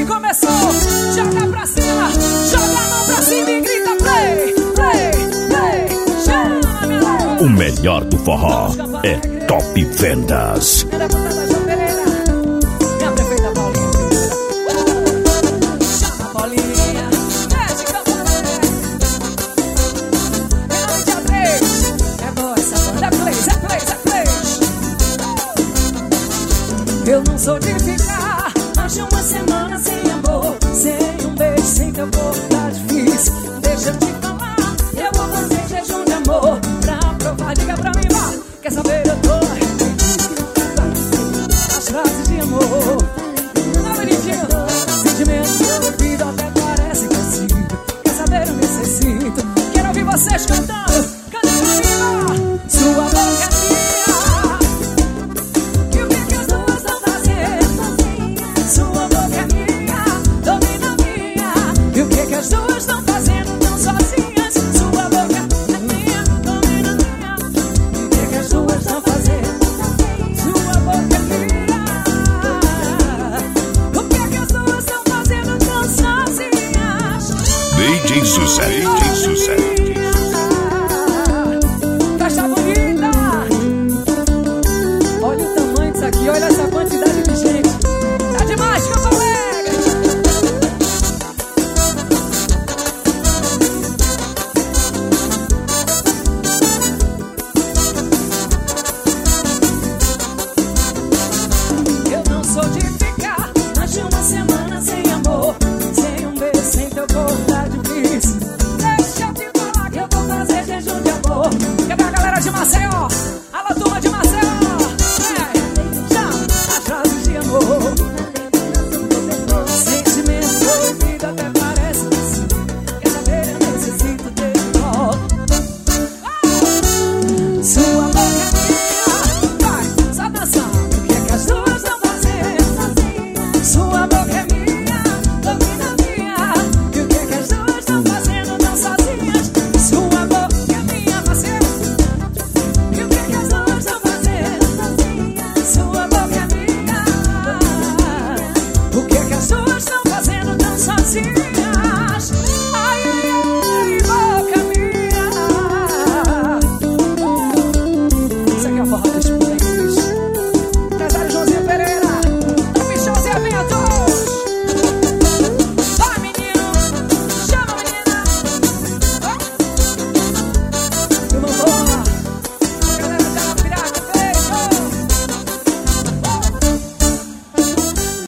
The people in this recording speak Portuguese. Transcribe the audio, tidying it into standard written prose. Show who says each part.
Speaker 1: que começou. Joga pra cima, joga a mão pra cima e grita play, play, play. Chama, minha lua.
Speaker 2: O melhor do forró é Top Vendas.
Speaker 1: É da deputada João Pereira, minha prefeita Paulinha. Chama a Paulinha, mete campanha. Em nome de A3, é boa essa banda, é play, é play, é play. Eu não sou de ficar mais de uma semana sem amor, sem um beijo, sem teu corpo, tá difícil. Deixa eu te falar, eu vou fazer jejum de amor pra provar, diga pra mim, vá. Quer saber, eu tô arrependido as frases de amor. Não, bonitinho, sentimentos no ouvido até parece que eu sinto. Quer saber, eu necessito. Quero ouvir vocês cantando, canta pra mim, vá. Sua boca é minha. E o que que as duas estão fazendo? Sua boca é minha, domina a minha. E o que que as duas estão fazendo tão sozinhas? Sua boca é minha, domina a minha. E o que que as duas estão fazendo? Sua boca é minha. O que que as duas estão fazendo tão sozinhas?
Speaker 2: DJ Sucesso.